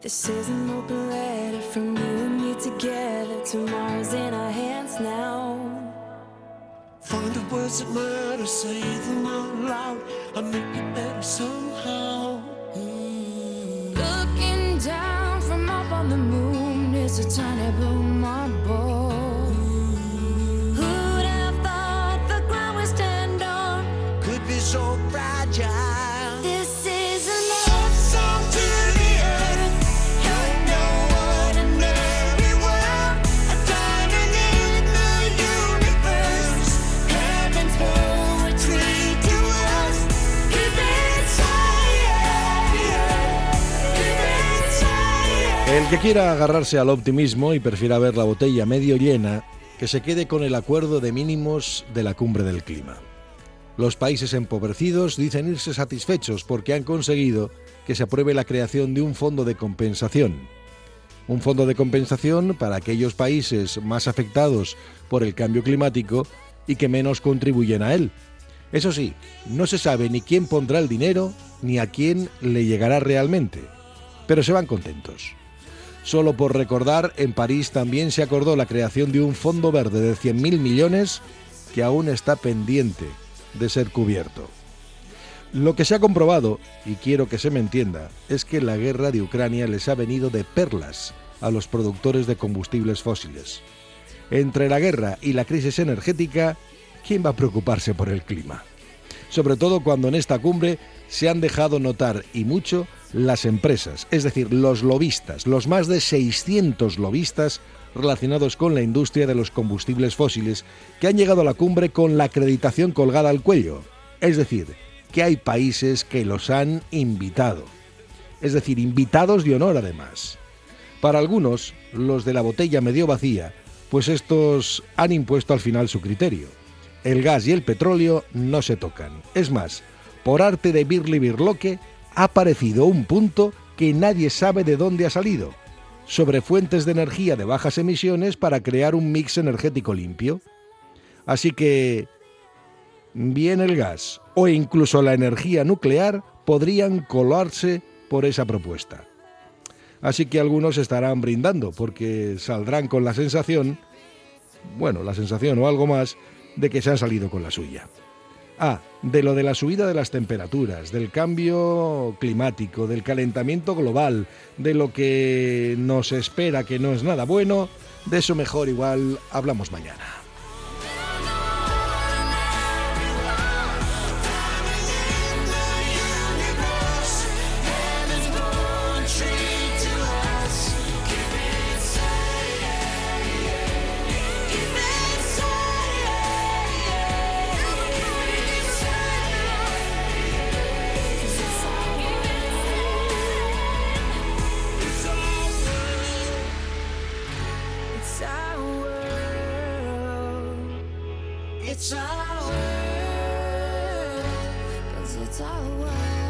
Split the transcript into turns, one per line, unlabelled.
This is an open letter from you and me together. Tomorrow's in our hands now.
Find the words that matter, say them out loud, and make it better somehow.
Looking down from up on the moon is a tiny blue marble. Who'd have thought the ground we stand on
Could be so fragile.
This is a love song to the earth. You know what an ordinary world, a diamond in the universe. Heaven's poetry to us. Keep it silent.
El que quiera agarrarse al optimismo y prefiera ver la botella medio llena, que se quede con el acuerdo de mínimos de la cumbre del clima. Los países empobrecidos dicen irse satisfechos porque han conseguido que se apruebe la creación de un fondo de compensación. Un fondo de compensación para aquellos países más afectados por el cambio climático y que menos contribuyen a él. Eso sí, no se sabe ni quién pondrá el dinero ni a quién le llegará realmente, pero se van contentos. Solo por recordar, en París también se acordó la creación de un fondo verde de 100.000 millones que aún está pendiente de ser cubierto. Lo que se ha comprobado, y quiero que se me entienda, es que la guerra de Ucrania les ha venido de perlas a los productores de combustibles fósiles. Entre la guerra y la crisis energética, ¿quién va a preocuparse por el clima? Sobre todo cuando en esta cumbre se han dejado notar, y mucho, las empresas, es decir, los lobistas, los más de 600 lobistas relacionados con la industria de los combustibles fósiles que han llegado a la cumbre con la acreditación colgada al cuello. Es decir, que hay países que los han invitado. Es decir, invitados de honor además. Para algunos, los de la botella medio vacía, pues estos han impuesto al final su criterio. El gas y el petróleo no se tocan. Es más, por arte de Birli Birloque, ha aparecido un punto que nadie sabe de dónde ha salido, sobre fuentes de energía de bajas emisiones para crear un mix energético limpio. Así que bien el gas o incluso la energía nuclear podrían colarse por esa propuesta. Así que algunos estarán brindando porque saldrán con la sensación o algo más de que se han salido con la suya. De lo de la subida de las temperaturas, del cambio climático, del calentamiento global, de lo que nos espera que no es nada bueno, de eso mejor igual hablamos mañana.
It's our world, 'cause it's our world.